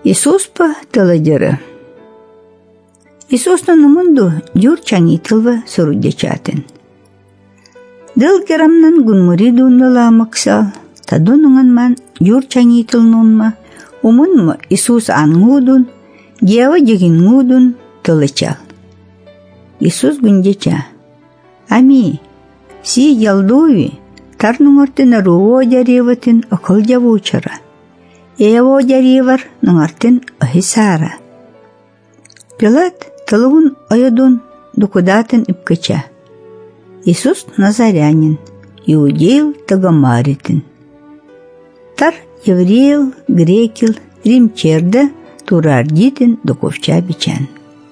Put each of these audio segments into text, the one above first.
Исуспа тыладыры. Исуснын умунду юр чаңитылва сурудячатын. Дыл керамнан гунмури дуннала максал, тадунуңан ман юр чаңитылнунма, умунма Исус ангудун, гева жегингудун тылычал. Исус гунжача. Ами, си ялдуви, тарнуңартын руо жареватын акыл жавучара. Эво жаревар нуңартын ахисара. Пилат тылыгун ойодун дукудатын ипкача. Исус назарянин, иудейл тагамаритин. Тар еврейл, грекил, римчерда турардитин дуковча бичан.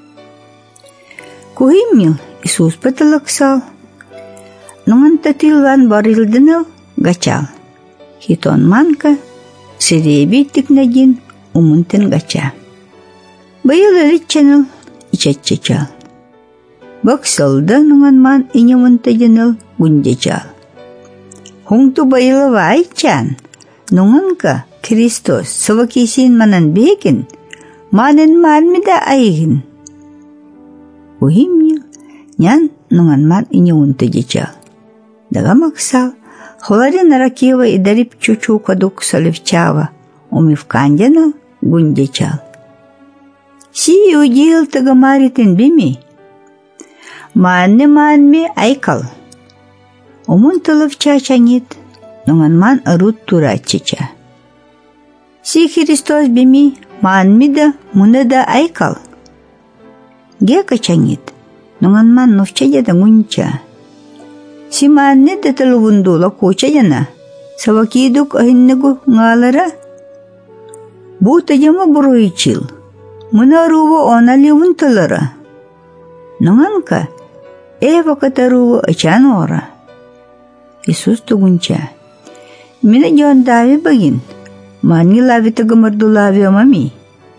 Кухиммил Исус патылыксал. Нуңан татилван барилдыныл гачал. Хитон манка сиреби тикнагин умунтын гача. Байыл элитченыл ичатчачал. Баксылды нуңан ман инемунтагиныл гундячал. Хуңту байылы вайчан. Нуңанка Христос сывакисин манан бегин, манын манмида айгин. Ухимнил нян нуңан ман инемунтагичал. Дага максал, холарин ракева и дарип чучу кадук салевчава, умивкандянал гундячал. Си удил тагамаритин бими. Манны айкал. Умун тылывча чаңит, нуңан ман арут турачича. Си Христос бими, манмида мунада айкал. Гека чаңит, нуңан ман нувчаджада гунча. Си манны да тылывундула кучаджана, савакидук ахиннегу нгалара. Бута жама буруичил. Мына руво онали вунталара. Нуңанка эва катарува ачан ора. Исус тугунча. Мина жон дави багин. Манги лави тагамарду лави амами.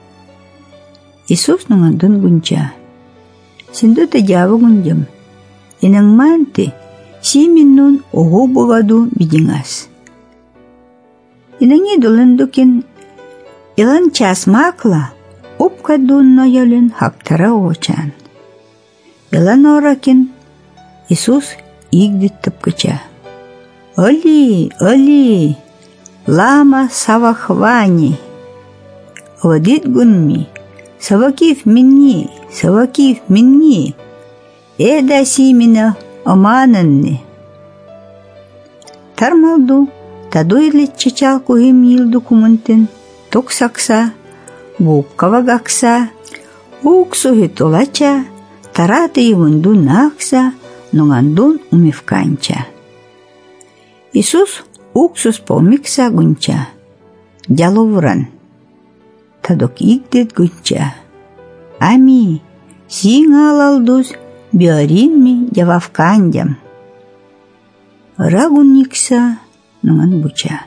Исус нуңандун гунча. Синду тажава гунjam. Инang манти си миннун ого богаду бидингас. Инанги долындукин илан час макла упкадунно ялин хаптара очан. Илан оракин Исус игдит тыпкача. Оли, лама савахвани. Вадит гунми, савакив минни. Эда симина омананни. Тармалду, тадуйлит чачал кухим йилду кумунтин, токсакса, буккавагакса, уксухи толача, тараты йвунду накса, нуңандун умивканча. Исус уксус помикса гунча, джаловран, тадок игдет гунча. Ами, сиң алалдус, биоринми джававкандям. Рагун никса, нуңан буча.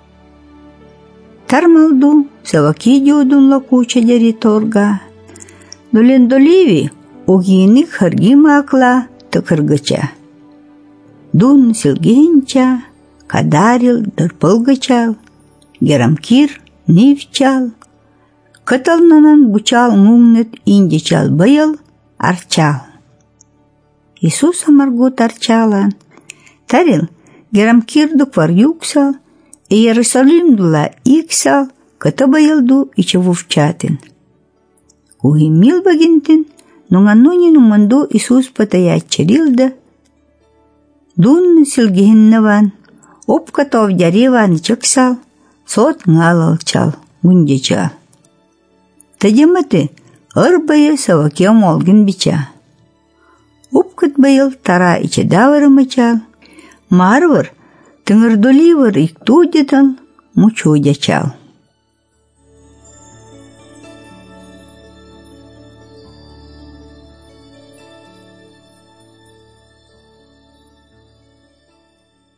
Тармалду, саваки жудунла куча джари торга. Доленdoливи, огиник харгимакла тыкыргача. Дун силгенча, кадарил дырпылгачал, герамкир нивчал. Кыталнанан бучал муңнет индичал байыл арчал. Исус амаргут арчалан. Тарил герамкирдук вар юксал, и Иерусалимдула иксал, кыта байылду ичевувчатын. Угимил багинтин, нуңаннунин уманду Исус патаяччарилда. Дун силгихиннаван, опкатов жареван чыксал, сот нгалалчал, гунжачал. Тадиматы ырбайы савакем олгин бича. Упкат байыл тара иче даварымычал, марвар тыңырдоливар иктудетал мучудячал.